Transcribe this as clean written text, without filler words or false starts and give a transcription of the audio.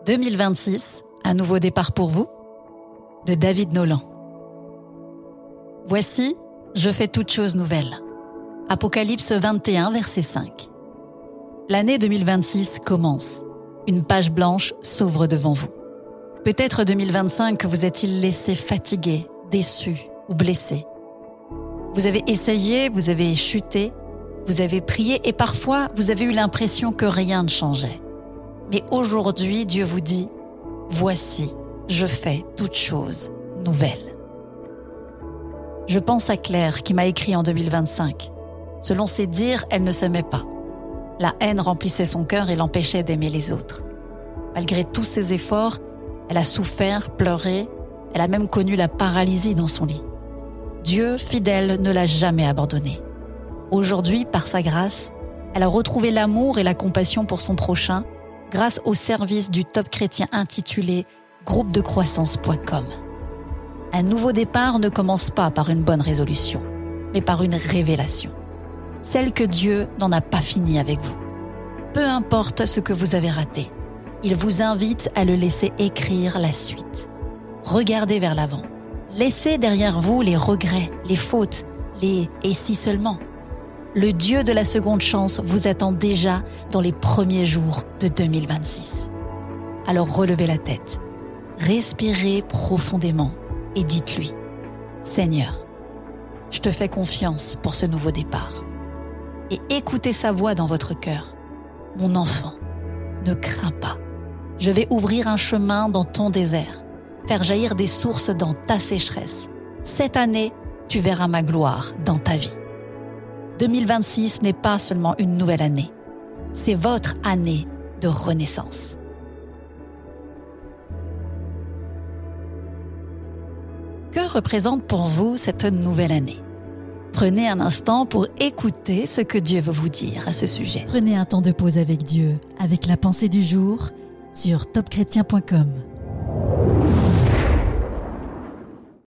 2026, un nouveau départ pour vous ? De David Nolan. Voici, je fais toutes choses nouvelles. Apocalypse 21, verset 5. L'année 2026 commence. Une page blanche s'ouvre devant vous. Peut-être 2025 vous a-t-il laissé fatigué, déçu ou blessé. Vous avez essayé, vous avez chuté, vous avez prié et parfois vous avez eu l'impression que rien ne changeait. Mais aujourd'hui, Dieu vous dit « Voici, je fais toutes choses nouvelles ». Je pense à Claire qui m'a écrit en 2025. Selon ses dires, elle ne s'aimait pas. La haine remplissait son cœur et l'empêchait d'aimer les autres. Malgré tous ses efforts, elle a souffert, pleuré, elle a même connu la paralysie dans son lit. Dieu, fidèle, ne l'a jamais abandonnée. Aujourd'hui, par sa grâce, elle a retrouvé l'amour et la compassion pour son prochain grâce au service du Top Chrétien intitulé groupedecroissance.com. Un nouveau départ ne commence pas par une bonne résolution, mais par une révélation. Celle que Dieu n'en a pas fini avec vous. Peu importe ce que vous avez raté, il vous invite à le laisser écrire la suite. Regardez vers l'avant. Laissez derrière vous les regrets, les fautes, les « et si seulement ». Le Dieu de la seconde chance vous attend déjà dans les premiers jours de 2026. Alors relevez la tête, respirez profondément et dites-lui « Seigneur, je te fais confiance pour ce nouveau départ. » Et écoutez sa voix dans votre cœur. « Mon enfant, ne crains pas. Je vais ouvrir un chemin dans ton désert, faire jaillir des sources dans ta sécheresse. Cette année, tu verras ma gloire dans ta vie. » 2026 n'est pas seulement une nouvelle année, c'est votre année de renaissance. Que représente pour vous cette nouvelle année ? Prenez un instant pour écouter ce que Dieu veut vous dire à ce sujet. Prenez un temps de pause avec Dieu, avec la pensée du jour sur topchrétien.com.